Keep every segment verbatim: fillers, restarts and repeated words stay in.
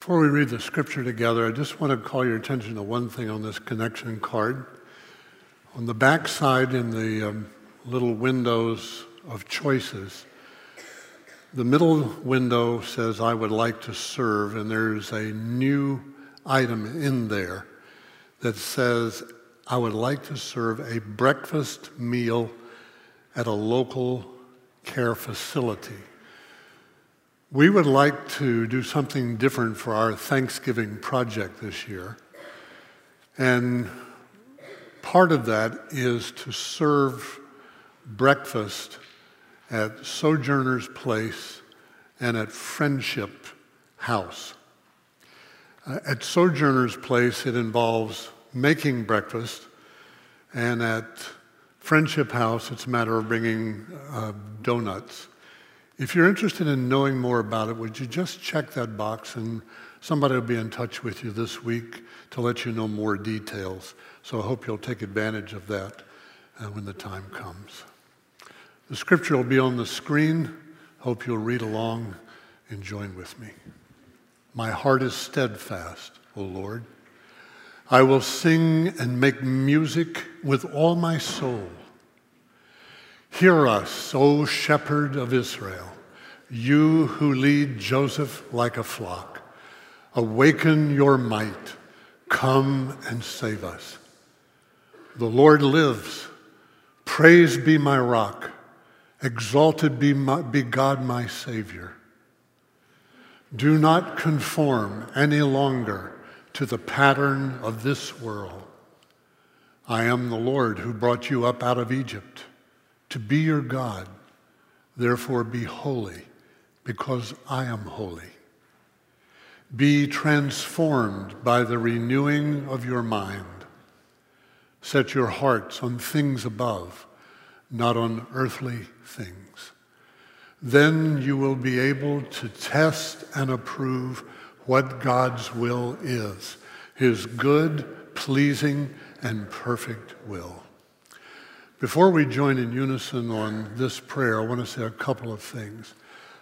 Before we read the scripture together, I just want to call your attention to one thing on this connection card. On the back side in the um, little windows of choices, the middle window says, I would like to serve, and there's a new item in there that says, I would like to serve a breakfast meal at a local care facility. We would like to do something different for our Thanksgiving project this year. And part of that is to serve breakfast at Sojourner's Place and at Friendship House. Uh, at Sojourner's Place, it involves making breakfast, and at Friendship House, it's a matter of bringing uh, donuts. If you're interested in knowing more about it, would you just check that box, and somebody will be in touch with you this week to let you know more details. So I hope you'll take advantage of that uh, when the time comes. The scripture will be on the screen. Hope you'll read along and join with me. My heart is steadfast, O Lord. I will sing and make music with all my soul. Hear us, O shepherd of Israel, you who lead Joseph like a flock. Awaken your might. Come and save us. The Lord lives. Praise be my rock. Exalted be, my, be God my Savior. Do not conform any longer to the pattern of this world. I am the Lord who brought you up out of Egypt to be your God. Therefore be holy, because I am holy. Be transformed by the renewing of your mind. Set your hearts on things above, not on earthly things. Then you will be able to test and approve what God's will is, his good, pleasing, and perfect will. Before we join in unison on this prayer, I want to say a couple of things.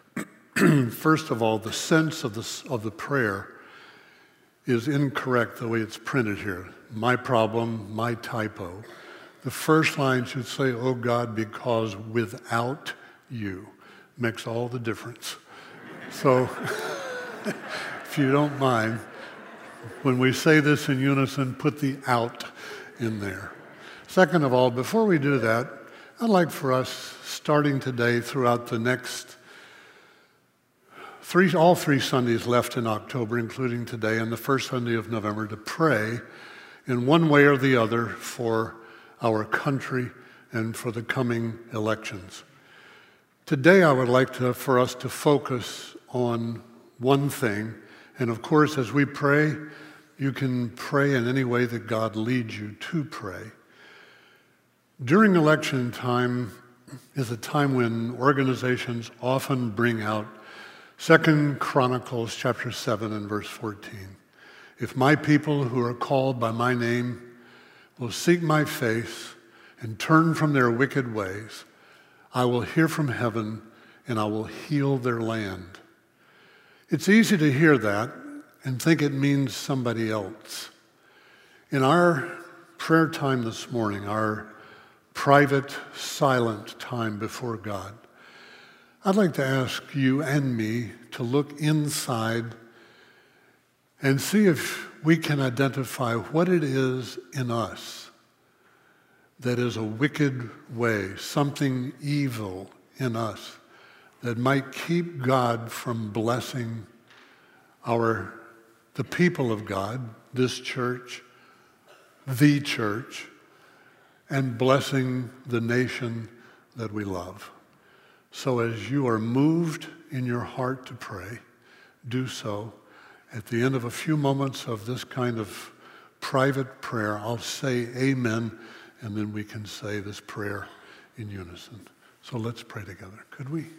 First of all, the sense of the, of the prayer is incorrect the way it's printed here. My problem, my typo. The first line should say, oh God, because without you makes all the difference. So, if you don't mind, when we say this in unison, put the out in there. Second of all, before we do that, I'd like for us, starting today throughout the next three, all three Sundays left in October, including today and the first Sunday of November, to pray in one way or the other for our country and for the coming elections. Today, I would like to, for us to focus on one thing. And of course, as we pray, you can pray in any way that God leads you to pray. During election time is a time when organizations often bring out Second Chronicles chapter seven and verse fourteen. If my people who are called by my name will seek my face and turn from their wicked ways, I will hear from heaven and I will heal their land. It's easy to hear that and think it means somebody else. In our prayer time this morning, our private, silent time before God, I'd like to ask you and me to look inside and see if we can identify what it is in us that is a wicked way, something evil in us that might keep God from blessing our, the people of God, this church, the church, and blessing the nation that we love. So as you are moved in your heart to pray, do so. At the end of a few moments of this kind of private prayer, I'll say amen, and then we can say this prayer in unison. So let's pray together. Could we?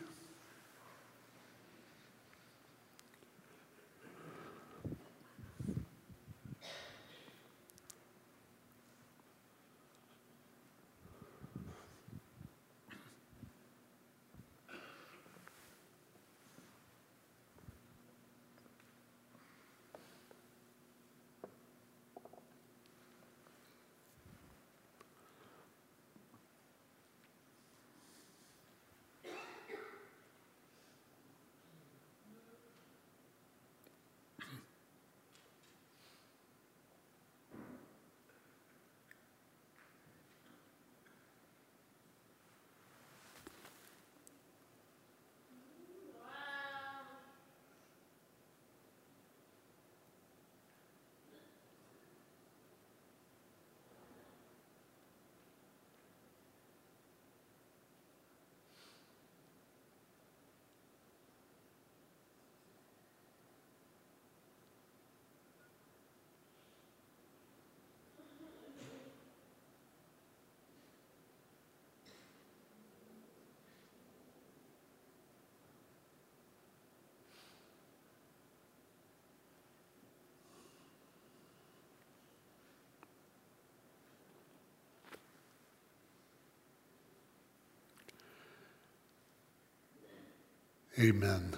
Amen.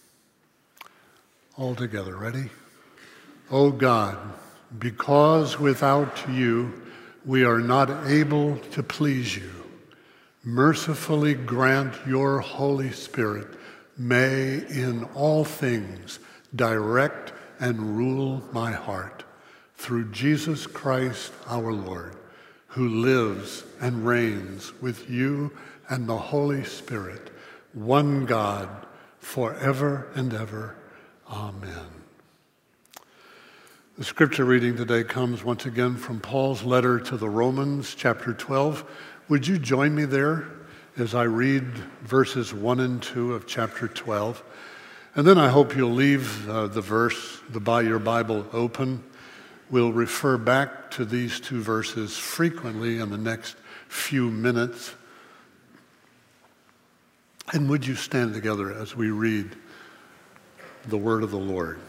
All together, ready? O God, because without you we are not able to please you, mercifully grant your Holy Spirit may in all things direct and rule my heart through Jesus Christ our Lord, who lives and reigns with you and the Holy Spirit, one God, forever and ever. Amen. The scripture reading today comes once again from Paul's letter to the Romans, chapter twelve. Would you join me there as I read verses one and two of chapter twelve? And then I hope you'll leave uh, the verse, the by your Bible open. We'll refer back to these two verses frequently in the next few minutes. And would you stand together as we read the word of the Lord?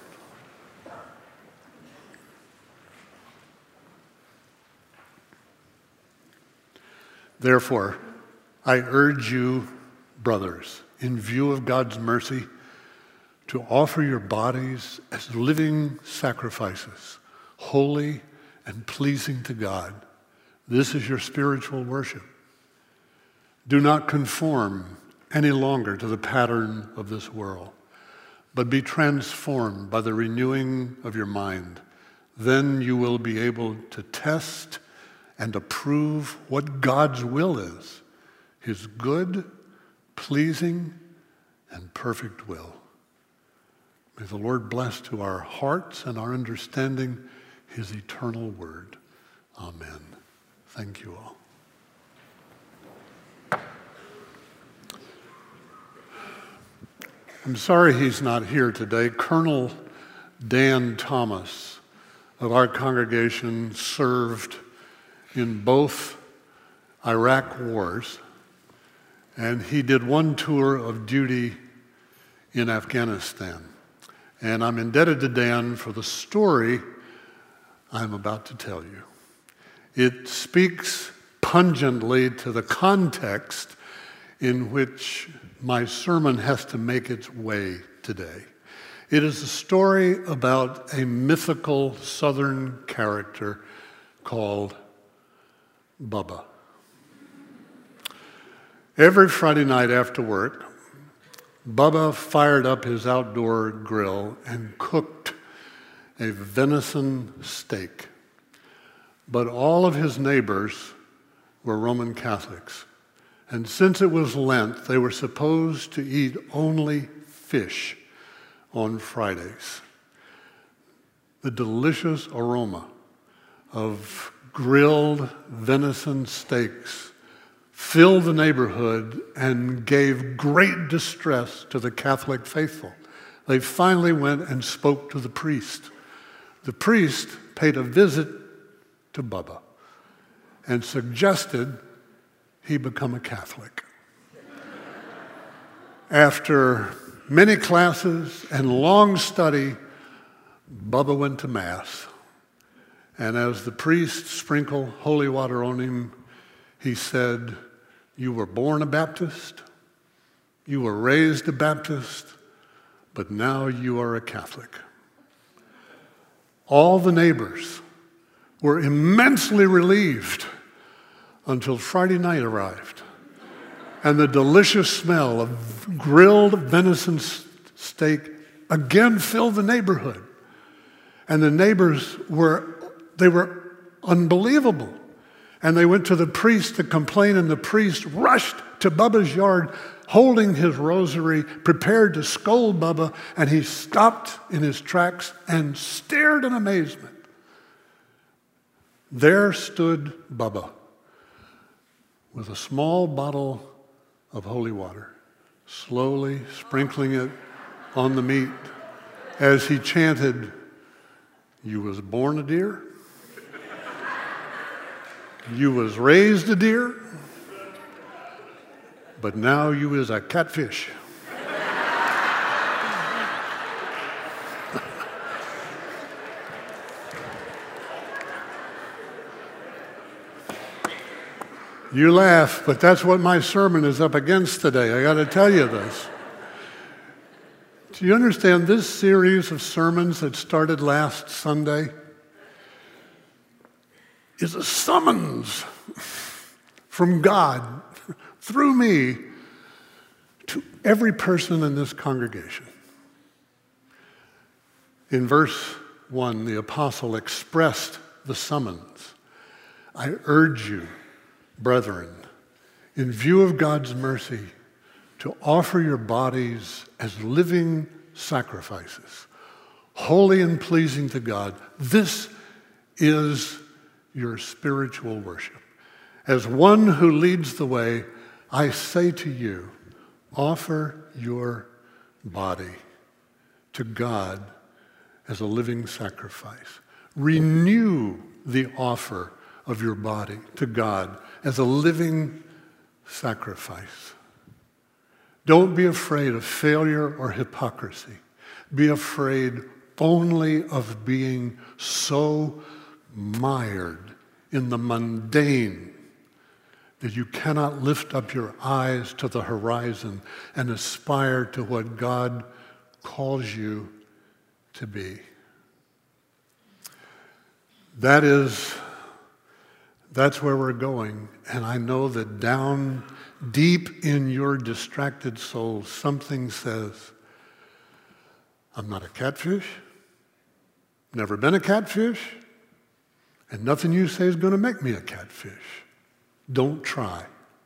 Therefore, I urge you, brothers, in view of God's mercy, to offer your bodies as living sacrifices, holy and pleasing to God. This is your spiritual worship. Do not conform any longer to the pattern of this world, but be transformed by the renewing of your mind. Then you will be able to test and approve what God's will is, his good, pleasing, and perfect will. May the Lord bless to our hearts and our understanding his eternal word. Amen. Thank you all. I'm sorry he's not here today. Colonel Dan Thomas of our congregation served in both Iraq wars, and he did one tour of duty in Afghanistan. And I'm indebted to Dan for the story I'm about to tell you. It speaks pungently to the context in which my sermon has to make its way today. It is a story about a mythical Southern character called Bubba. Every Friday night after work, Bubba fired up his outdoor grill and cooked a venison steak. But all of his neighbors were Roman Catholics. And since it was Lent, they were supposed to eat only fish on Fridays. The delicious aroma of grilled venison steaks filled the neighborhood and gave great distress to the Catholic faithful. They finally went and spoke to the priest. The priest paid a visit to Bubba and suggested he become a Catholic. After many classes and long study, Bubba went to Mass. And as the priest sprinkled holy water on him, he said, "You were born a Baptist, you were raised a Baptist, but now you are a Catholic." All the neighbors were immensely relieved until Friday night arrived, and the delicious smell of grilled venison steak again filled the neighborhood. And the neighbors were, they were unbelievable. And they went to the priest to complain, and the priest rushed to Bubba's yard holding his rosary, prepared to scold Bubba, and he stopped in his tracks and stared in amazement. There stood Bubba with a small bottle of holy water, slowly sprinkling it on the meat as he chanted, "You was born a deer, you was raised a deer, but now you is a catfish." You laugh, but that's what my sermon is up against today. I got to tell you this. Do you understand this series of sermons that started last Sunday is a summons from God through me to every person in this congregation. In verse one, the apostle expressed the summons. I urge you, brethren, in view of God's mercy, to offer your bodies as living sacrifices, holy and pleasing to God. This is your spiritual worship. As one who leads the way, I say to you, offer your body to God as a living sacrifice. Renew the offer of your body to God as a living sacrifice. Don't be afraid of failure or hypocrisy. Be afraid only of being so mired in the mundane that you cannot lift up your eyes to the horizon and aspire to what God calls you to be. That is, that's where we're going. And I know that down deep in your distracted soul, something says, I'm not a catfish, never been a catfish, and nothing you say is going to make me a catfish. Don't try.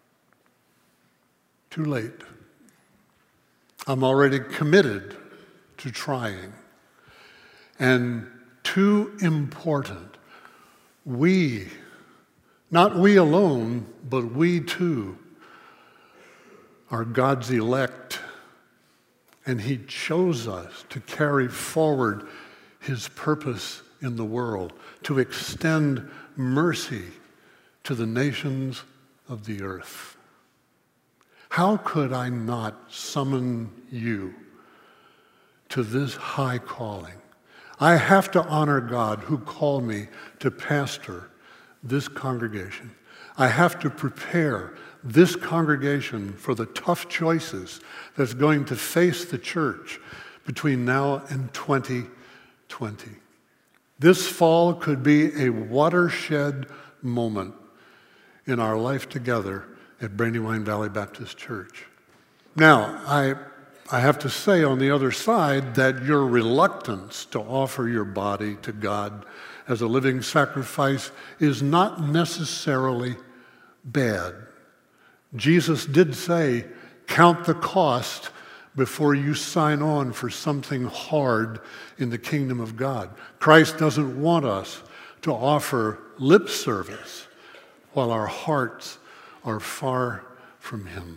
Too late. I'm already committed to trying. And too important. We, not we alone, but we too, are God's elect. And He chose us to carry forward His purpose in the world, to extend mercy to the nations of the earth. How could I not summon you to this high calling? I have to honor God who called me to pastor this congregation. I have to prepare this congregation for the tough choices that's going to face the church between now and twenty twenty. This fall could be a watershed moment in our life together at Brandywine Valley Baptist Church. Now, I, I have to say on the other side that your reluctance to offer your body to God as a living sacrifice is not necessarily bad. Jesus did say, count the cost before you sign on for something hard in the kingdom of God. Christ doesn't want us to offer lip service while our hearts are far from Him.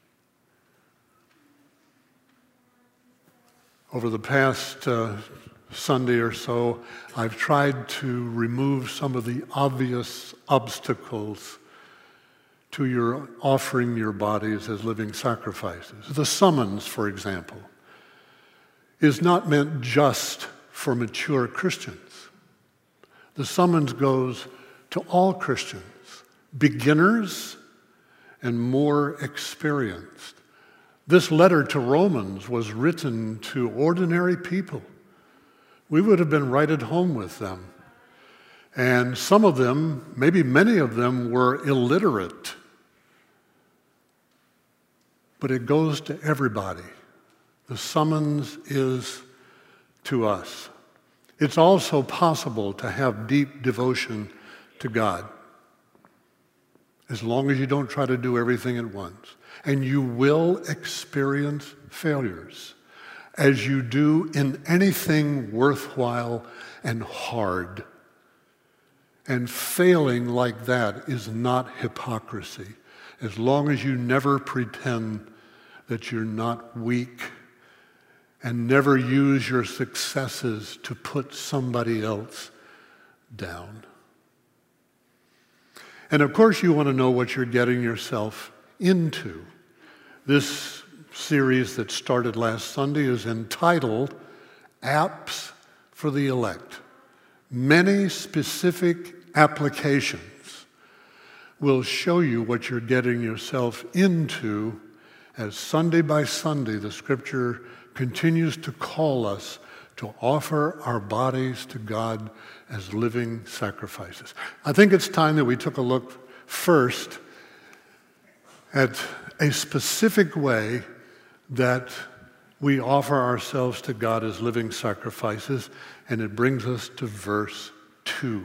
Over the past uh, Sunday or so, I've tried to remove some of the obvious obstacles to your offering your bodies as living sacrifices. The summons, for example, is not meant just for mature Christians. The summons goes to all Christians, beginners and more experienced. This letter to Romans was written to ordinary people. We would have been right at home with them. And some of them, maybe many of them, were illiterate. But it goes to everybody. The summons is to us. It's also possible to have deep devotion to God, as long as you don't try to do everything at once. And you will experience failures, as you do in anything worthwhile and hard. And failing like that is not hypocrisy, as long as you never pretend that you're not weak and never use your successes to put somebody else down. And of course you want to know what you're getting yourself into. This series that started last Sunday is entitled Apps for the Elect. Many specific applications will show you what you're getting yourself into as Sunday by Sunday the Scripture continues to call us to offer our bodies to God as living sacrifices. I think it's time that we took a look first at a specific way that we offer ourselves to God as living sacrifices, and it brings us to verse two.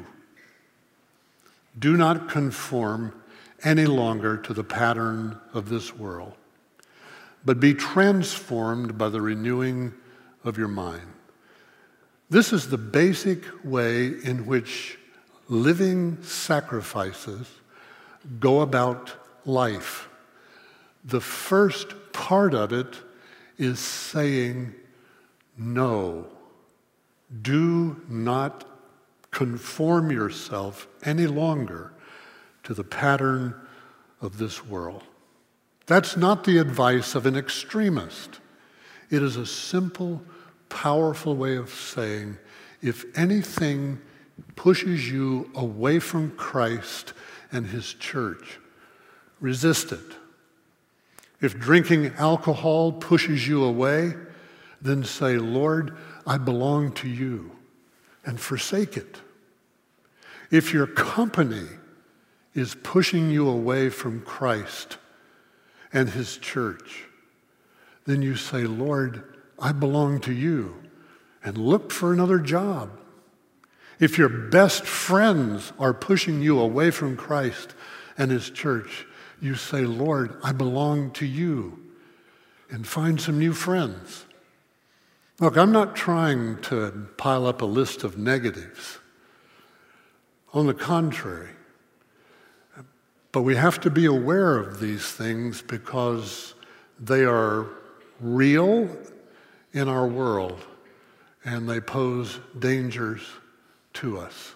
Do not conform any longer to the pattern of this world, but be transformed by the renewing of your mind. This is the basic way in which living sacrifices go about life. The first part of it is saying no. Do not conform yourself any longer to the pattern of this world. That's not the advice of an extremist. It is a simple, powerful way of saying, if anything pushes you away from Christ and his church, resist it. If drinking alcohol pushes you away, then say, Lord, I belong to you, and forsake it. If your company is pushing you away from Christ and his church, then you say, Lord, I belong to you, and look for another job. If your best friends are pushing you away from Christ and his church, you say, Lord, I belong to you, and find some new friends. Look, I'm not trying to pile up a list of negatives. On the contrary, but we have to be aware of these things because they are real in our world, and they pose dangers to us.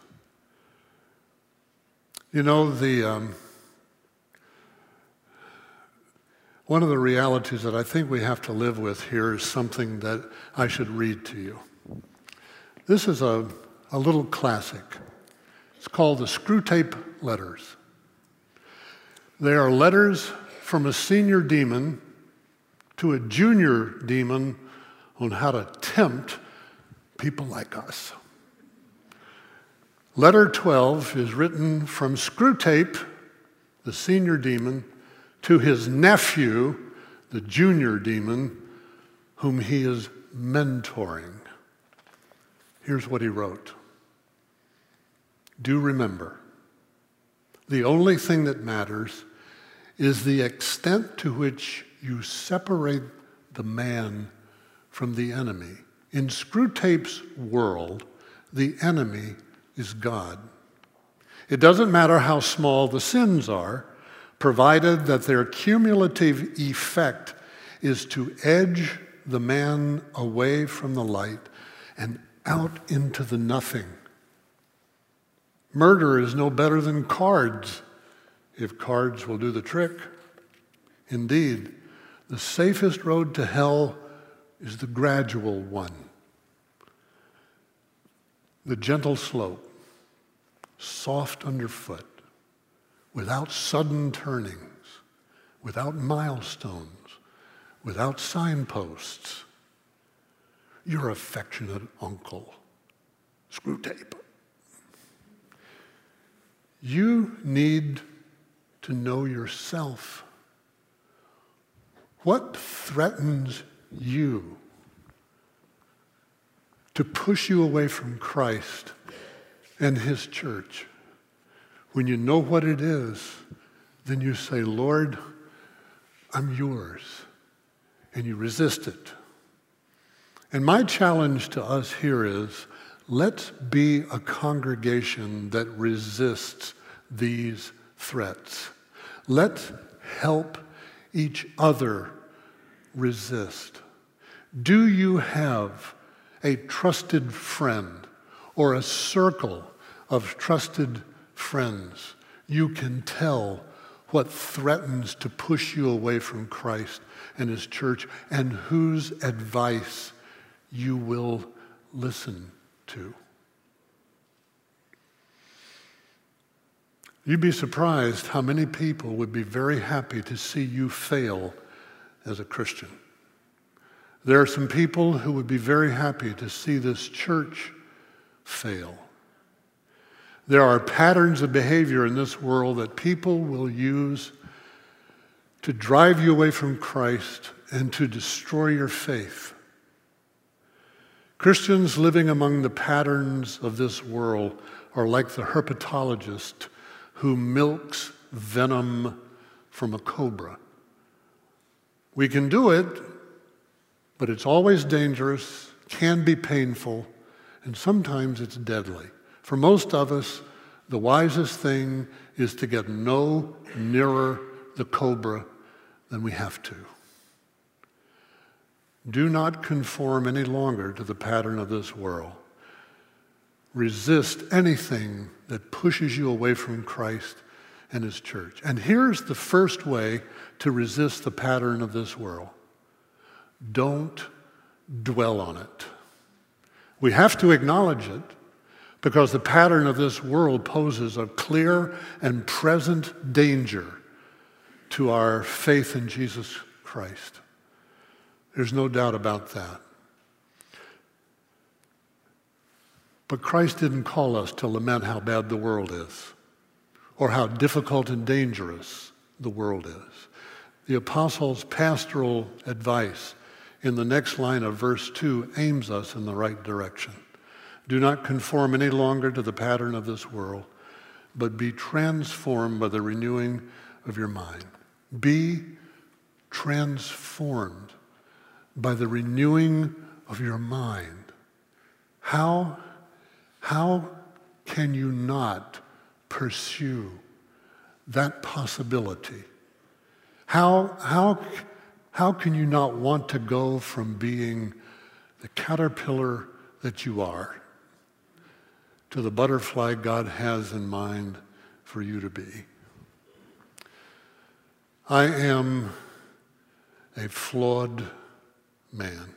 You know, the um, one of the realities that I think we have to live with here is something that I should read to you. This is a, a little classic. It's called the Screwtape Letters. They are letters from a senior demon to a junior demon on how to tempt people like us. Letter twelve is written from Screwtape, the senior demon, to his nephew, the junior demon, whom he is mentoring. Here's what he wrote. Do remember, the only thing that matters is the extent to which you separate the man from the enemy. In Screwtape's world, the enemy is God. It doesn't matter how small the sins are, provided that their cumulative effect is to edge the man away from the light and out into the nothing. Murder is no better than cards, if cards will do the trick. Indeed, the safest road to hell is the gradual one. The gentle slope, soft underfoot, without sudden turnings, without milestones, without signposts. Your affectionate uncle, Screwtape. You need to know yourself. What threatens you to push you away from Christ and his church? When you know what it is, then you say, Lord, I'm yours, and you resist it. And my challenge to us here is, let's be a congregation that resists these threats. Let's help each other resist. Do you have a trusted friend or a circle of trusted friends you can tell what threatens to push you away from Christ and his church, and whose advice you will listen to? You'd be surprised how many people would be very happy to see you fail as a Christian. There are some people who would be very happy to see this church fail. There are patterns of behavior in this world that people will use to drive you away from Christ and to destroy your faith. Christians living among the patterns of this world are like the herpetologist who milks venom from a cobra. We can do it, but it's always dangerous, can be painful, and sometimes it's deadly. For most of us, the wisest thing is to get no nearer the cobra than we have to. Do not conform any longer to the pattern of this world. Resist anything that pushes you away from Christ and His church. And here's the first way to resist the pattern of this world. Don't dwell on it. We have to acknowledge it because the pattern of this world poses a clear and present danger to our faith in Jesus Christ. There's no doubt about that. But Christ didn't call us to lament how bad the world is or how difficult and dangerous the world is. The apostles' pastoral advice in the next line of verse two aims us in the right direction. Do not conform any longer to the pattern of this world, but be transformed by the renewing of your mind. Be transformed by the renewing of your mind. How, how can you not pursue that possibility? How, how, how can you not want to go from being the caterpillar that you are to the butterfly God has in mind for you to be? I am a flawed man.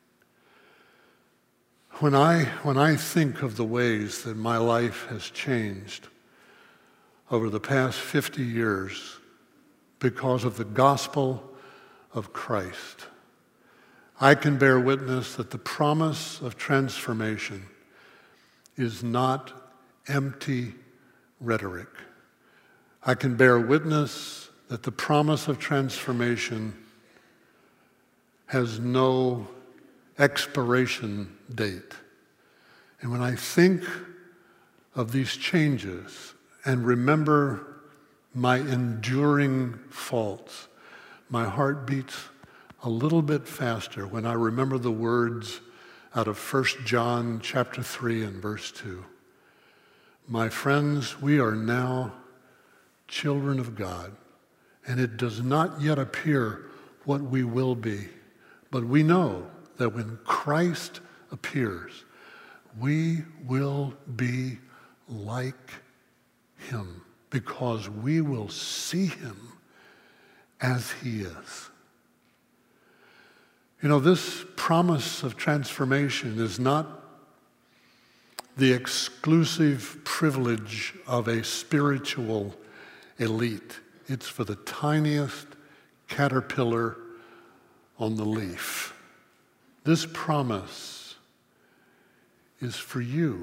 When I, when I think of the ways that my life has changed over the past fifty years because of the gospel of Christ, I can bear witness that the promise of transformation is not empty rhetoric. I can bear witness that the promise of transformation has no expiration date. And when I think of these changes and remember my enduring faults, my heart beats a little bit faster when I remember the words out of First John chapter three and verse two. My friends, we are now children of God, and it does not yet appear what we will be, but we know that when Christ appears, we will be like Him because we will see Him as He is. You know, this promise of transformation is not the exclusive privilege of a spiritual elite. It's for the tiniest caterpillar on the leaf. This promise is for you.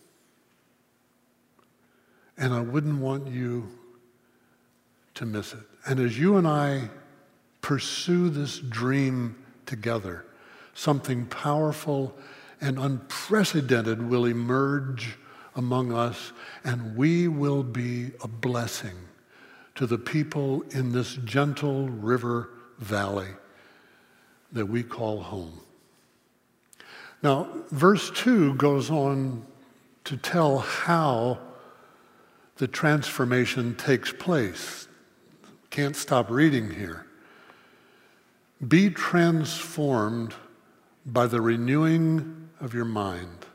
And I wouldn't want you to miss it. And as you and I pursue this dream together, something powerful and unprecedented will emerge among us, and we will be a blessing to the people in this gentle river valley that we call home. Now, verse two goes on to tell how the transformation takes place. Can't stop reading here. Be transformed by the renewing of your mind.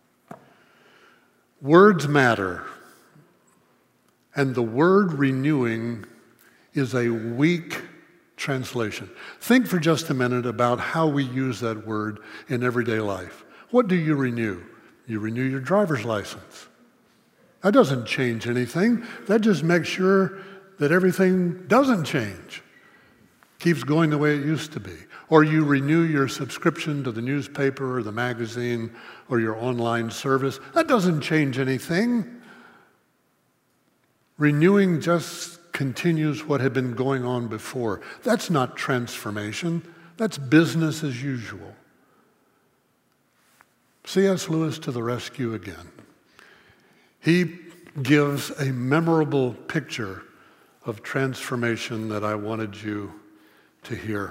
Words matter, and the word renewing is a weak translation. Think for just a minute about how we use that word in everyday life. What do you renew? You renew your driver's license. That doesn't change anything. That just makes sure that everything doesn't change. keeps going the way it used to be. Or you renew your subscription to the newspaper or the magazine or your online service. That doesn't change anything. Renewing just continues what had been going on before. That's not transformation. That's business as usual. C S Lewis to the rescue again. He gives a memorable picture of transformation that I wanted you to hear.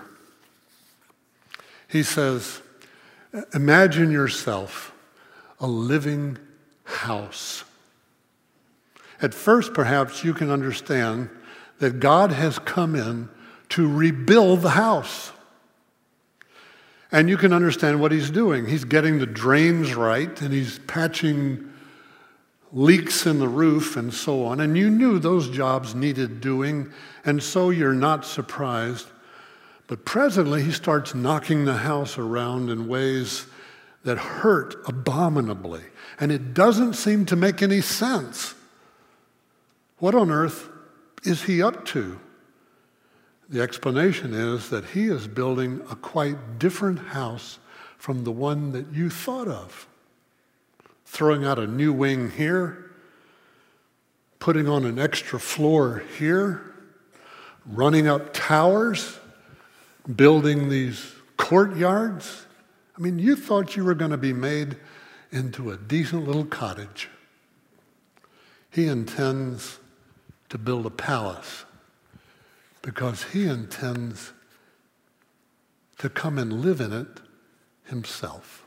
He says, imagine yourself a living house. At first, perhaps you can understand that God has come in to rebuild the house. And you can understand what he's doing. He's getting the drains right, and he's patching leaks in the roof and so on. And you knew those jobs needed doing, and so you're not surprised. But presently, he starts knocking the house around in ways that hurt abominably. And it doesn't seem to make any sense. What on earth is he up to? The explanation is that he is building a quite different house from the one that you thought of. Throwing out a new wing here, putting on an extra floor here, running up towers, building these courtyards. I mean, you thought you were going to be made into a decent little cottage. He intends to build a palace because he intends to come and live in it himself.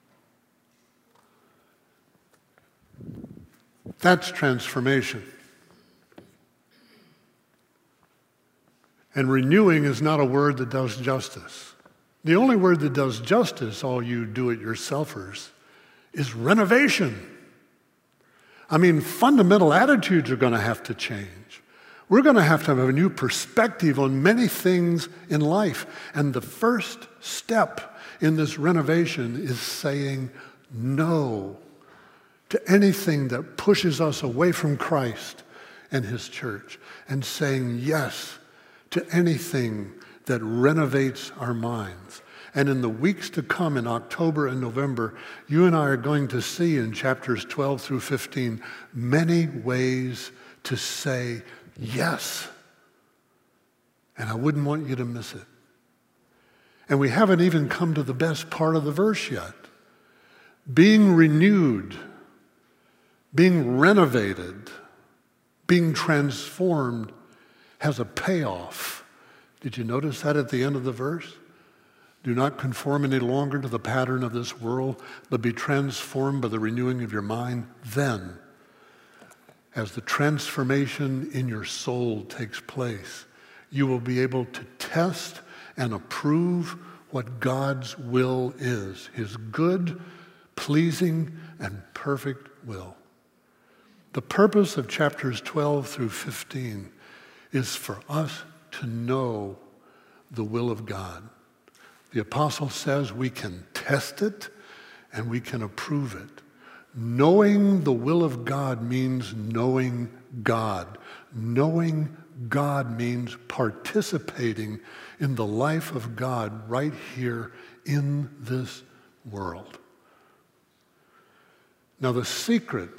That's transformation. And renewing is not a word that does justice. The only word that does justice, all you do-it-yourselfers, is renovation. I mean, fundamental attitudes are going to have to change. We're going to have to have a new perspective on many things in life. And the first step in this renovation is saying no to anything that pushes us away from Christ and his church, and saying yes to anything that renovates our minds. And in the weeks to come in October and November, you and I are going to see in chapters twelve through fifteen many ways to say yes. And I wouldn't want you to miss it. And we haven't even come to the best part of the verse yet. Being renewed, being renovated, being transformed has a payoff. Did you notice that at the end of the verse? Do not conform any longer to the pattern of this world, but be transformed by the renewing of your mind. Then, as the transformation in your soul takes place, you will be able to test and approve what God's will is, his good, pleasing, and perfect will. The purpose of chapters twelve through fifteen is for us to know the will of God. The apostle says we can test it and we can approve it. Knowing the will of God means knowing God. Knowing God means participating in the life of God right here in this world. Now, the secret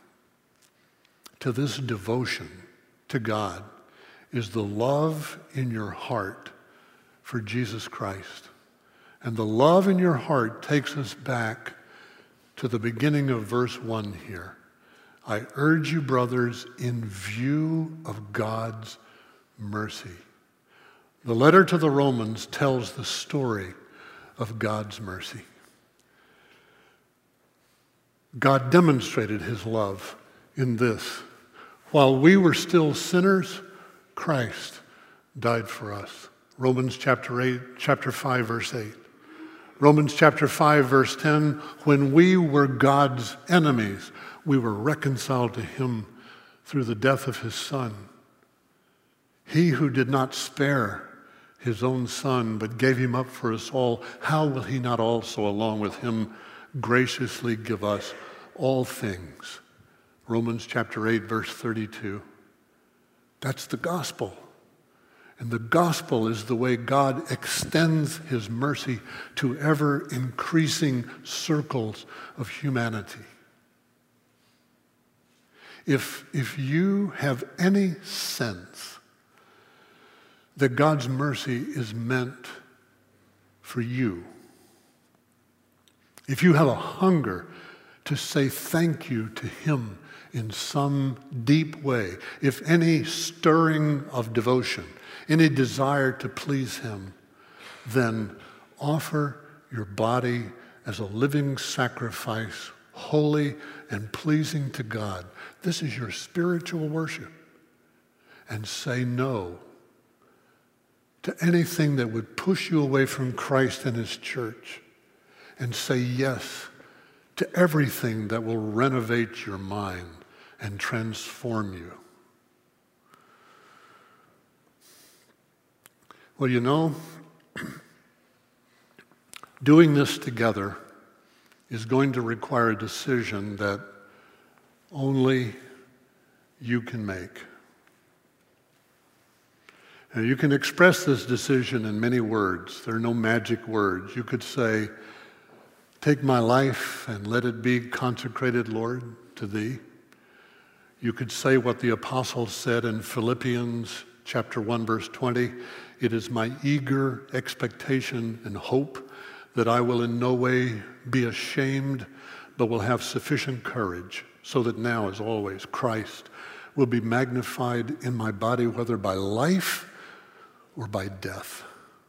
to this devotion to God is the love in your heart for Jesus Christ. And the love in your heart takes us back to the beginning of verse one here. I urge you, brothers, in view of God's mercy. The letter to the Romans tells the story of God's mercy. God demonstrated his love in this. While we were still sinners, Christ died for us. Romans chapter eight, chapter five, verse eight. Romans chapter five, verse ten, when we were God's enemies, we were reconciled to him through the death of his Son. He who did not spare his own Son, but gave him up for us all, how will he not also, along with him, graciously give us all things? Romans chapter eight, verse thirty-two. That's the gospel. And the gospel is the way God extends his mercy to ever-increasing circles of humanity. If, if you have any sense that God's mercy is meant for you, if you have a hunger to say thank you to him in some deep way, if any stirring of devotion, any desire to please him, then offer your body as a living sacrifice, holy and pleasing to God. This is your spiritual worship. And say no to anything that would push you away from Christ and his church. And say yes to everything that will renovate your mind and transform you. Well, you know, doing this together is going to require a decision that only you can make. And you can express this decision in many words. There are no magic words. You could say, take my life and let it be consecrated, Lord, to thee. You could say what the apostle said in Philippians chapter one, verse twenty, it is my eager expectation and hope that I will in no way be ashamed, but will have sufficient courage, so that now, as always, Christ will be magnified in my body, whether by life or by death.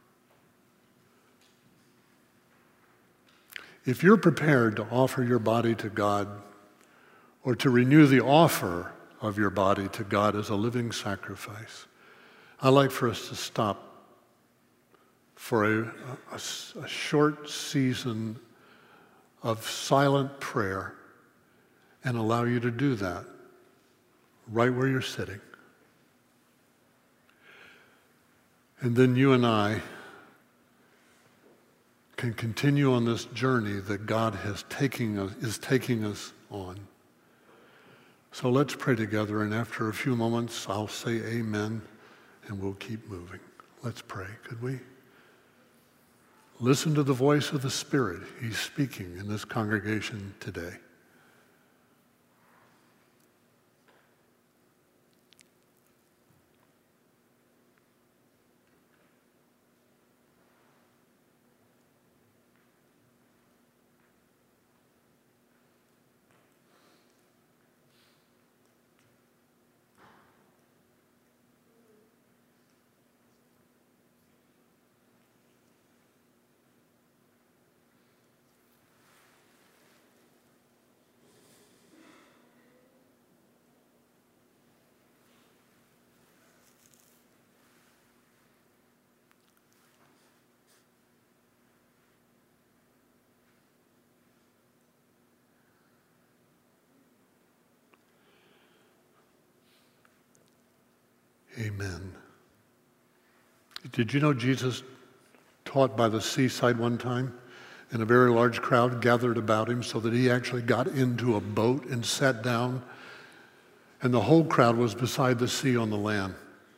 If you're prepared to offer your body to God, or to renew the offer of your body to God as a living sacrifice, I'd like for us to stop for a, a, a short season of silent prayer and allow you to do that right where you're sitting. And then you and I can continue on this journey that God has taking us, is taking us on. So let's pray together, and after a few moments, I'll say amen, and we'll keep moving. Let's pray, could we? Listen to the voice of the Spirit. He's speaking in this congregation today. Amen. Did you know Jesus taught by the seaside one time, and a very large crowd gathered about him so that he actually got into a boat and sat down, and the whole crowd was beside the sea on the land.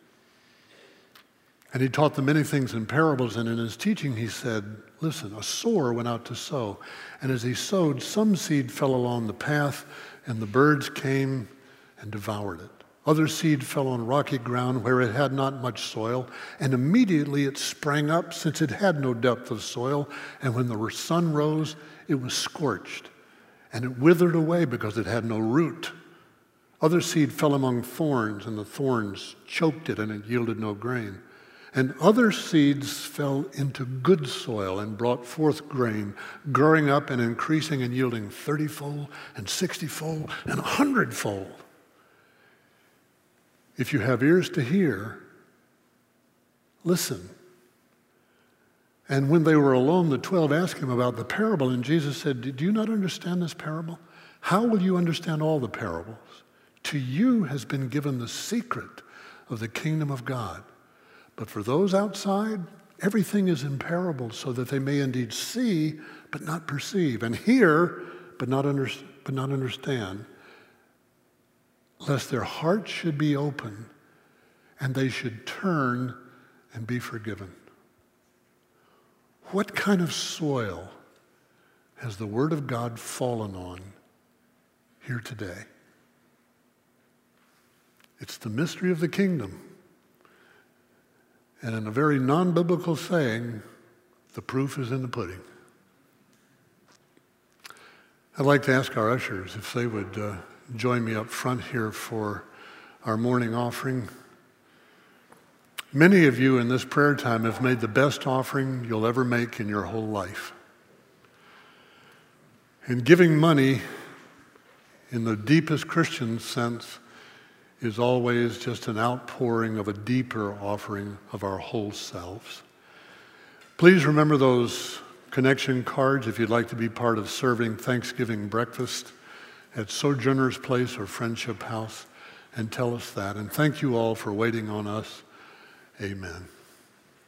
And he taught them many things in parables, and in his teaching he said, listen, a sower went out to sow, and as he sowed, some seed fell along the path, and the birds came and devoured it. Other seed fell on rocky ground where it had not much soil, and immediately it sprang up since it had no depth of soil, and when the sun rose, it was scorched, and it withered away because it had no root. Other seed fell among thorns, and the thorns choked it, and it yielded no grain. And other seeds fell into good soil and brought forth grain, growing up and increasing and yielding thirty-fold and sixty-fold and a hundredfold. If you have ears to hear, listen. And when they were alone, the twelve asked him about the parable, and Jesus said, do you not understand this parable? How will you understand all the parables? To you has been given the secret of the kingdom of God. But for those outside, everything is in parables, so that they may indeed see, but not perceive, and hear, but not, under, but not understand, lest their hearts should be open, and they should turn and be forgiven. What kind of soil has the Word of God fallen on here today? It's the mystery of the kingdom. And in a very non-biblical saying, the proof is in the pudding. I'd like to ask our ushers if they would uh, join me up front here for our morning offering. Many of you in this prayer time have made the best offering you'll ever make in your whole life. And giving money, in the deepest Christian sense, is always just an outpouring of a deeper offering of our whole selves. Please remember those connection cards if you'd like to be part of serving Thanksgiving breakfast at Sojourner's Place or Friendship House, and tell us that. And thank you all for waiting on us. Amen.